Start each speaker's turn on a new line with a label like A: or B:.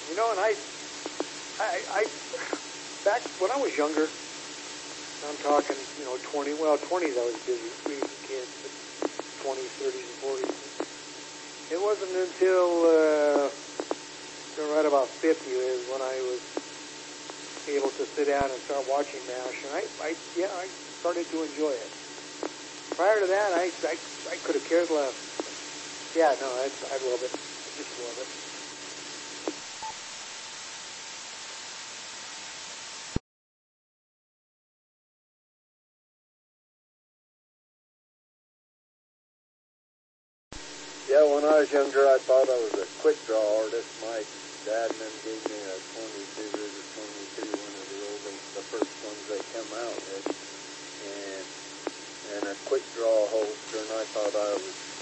A: You know, and I back when I was younger, I'm talking, 20s I was busy raising kids, but 20s, 30s, and 40s. It wasn't until right about 50 is when I was able to sit down and start watching MASH, and I started to enjoy it. Prior to that, I could have cared less. Yeah, no, I love it. I just love it.
B: Yeah, when I was younger, I thought I was a quick draw artist. My dad and them gave me a 22 or 22, one of the first ones they come out with, and a quick draw holster, and I thought I was